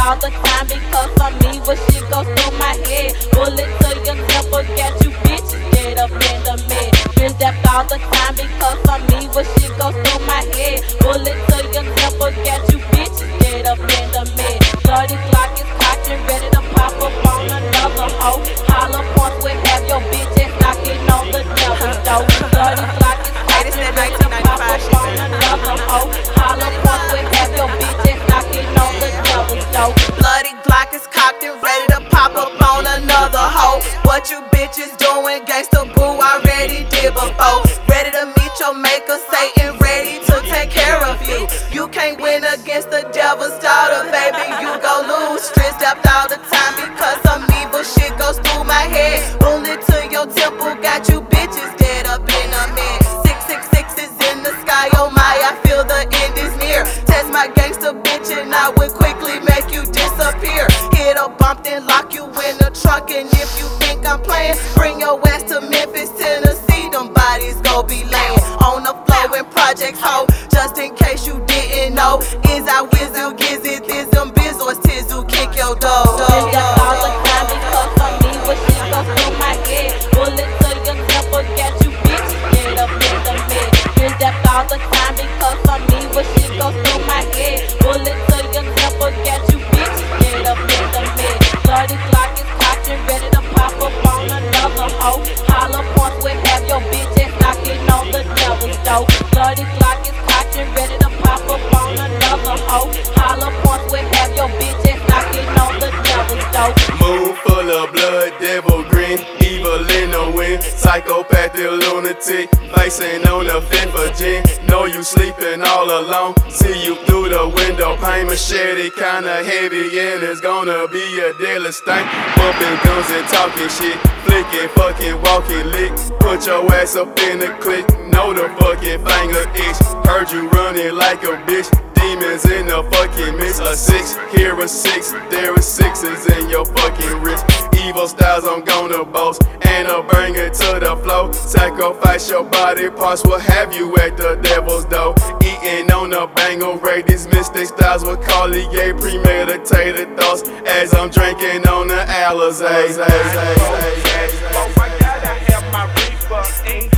all the time because for me what shit goes through my head. Bullet to your temple, got you bitches dead up in the bed. Been zapped all the time because for me what shit goes through my head. Bullet to your temple, got you bitches dead up in the bed. Bloody Glock is cocked and ready to pop up on another hoe. Hollow points will have your bitches knocking on the devil's door. Bloody Glock is cocked and ready to pop up on another hoe. Hollow points will have your bitches knocking on the devil's door. Bloody Glock is cocked and ready to pop up on another hoe. What you bitches doing? Gangsta boo already did before. Ready to meet your maker, Satan ready to take care of you. You can't win against the devil's daughter, baby, you go lose. Stressed out all the time because some evil shit goes through my head. Bullet to your temple, got you bitches dead up in a man. 666 is in the sky, oh my, I feel the end is near. Test my gangsta bitch and I will quickly make you disappear. Hit a bump then lock you in the trunk, and if you think I'm playing, bring your ass to Memphis, Tennessee. Them bodies go be laying on the floor in projects, ho. Just in case you didn't know, is I Wizzle, Gizzy, this them biz or tis who kick your dog. Been zapped all the time because for me what shit goes through my head. Bullet to your temple, got you bitches dead up in the bed. Been zapped all the time because for me what shit goes through my head. Bullet to your temple, got you bitches dead up in the bed. Bloody Glock is cocked and ready to pop up on another hoe. Hollow points will have your bitches knocking on the devil's door. Bloody Glock is cocked and ready to pop up on another hoe. Hollow points will have your bitches knocking on the devil's door. Moon full of blood, devil grin, evil in the wind, psychopathic lunatic, facing on the fifth of gin. Know you sleeping all alone, see you through the window, pain machete kinda heavy and it's gonna be a deadly stank. Bumping guns and talking shit, flicking, fucking, walking lick. Put your ass up in the click, know the fucking finger itch. Heard you running like a bitch. Demons in the fucking mix. A 6, here a 6, there are 6s in your fucking wrist. Evil styles I'm gonna boast, and I'll bring it to the flow. Sacrifice your body parts, will have you at the devil's door. Eating on a banger rate, these mystic styles will call it gay premeditated thoughts as I'm drinking on the Alizé. I gotta have my reefer.